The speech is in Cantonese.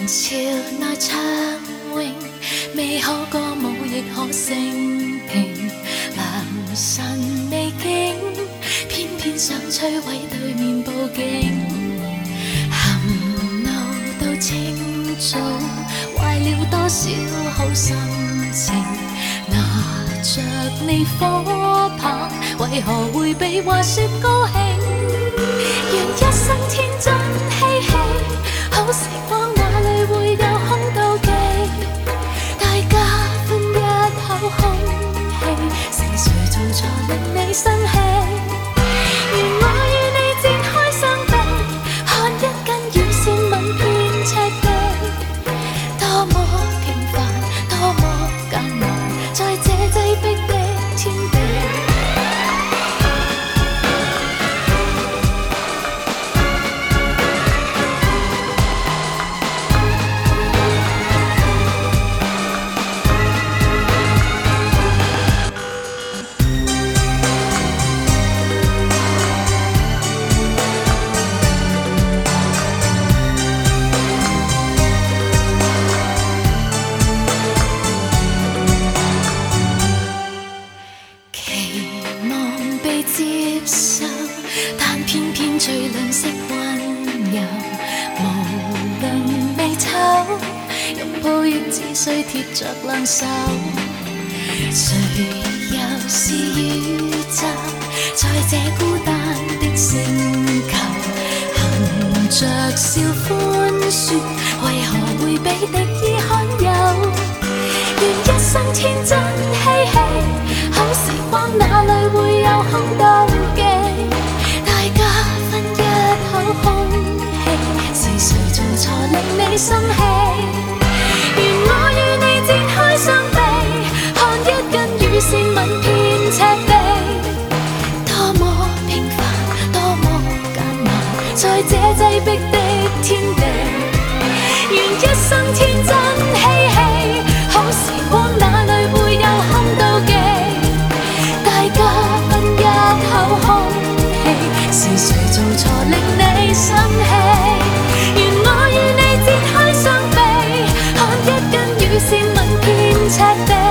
潮內暢泳，未可歌舞亦可性平。良辰未經，偏偏想摧毀對面佈景。含怒到清早，壞了多少好心情。拿着你火棒，為何迴避話說高興？願一生天真嬉戲，好時光哪裏會有空妒忌？大家分一口空氣，是誰做錯令你生氣？願我與你展開雙臂，看一根雨線吻遍赤地，多麼平凡，多麼艱難，在這擠迫的天地。接受，但偏偏最吝嗇溫柔。無論未醜，擁抱亦只需貼着兩手。誰又是宇宙，在這孤單的星球，含着笑歡説，為何迴避敵意罕有？願一生天真嬉戲，好時光哪裏會有空妒忌？大家分一口空氣，是誰做錯令你生氣？願我與你展開雙臂，看一根雨線吻遍赤地，多麼平凡，多麼艱難，在這擠迫的天地。願一生天真嬉戲，好時光哪裏會有空妒忌？大家分一口空氣，是誰做錯令你生氣？願我與你展開雙臂，看一根雨線吻遍赤地。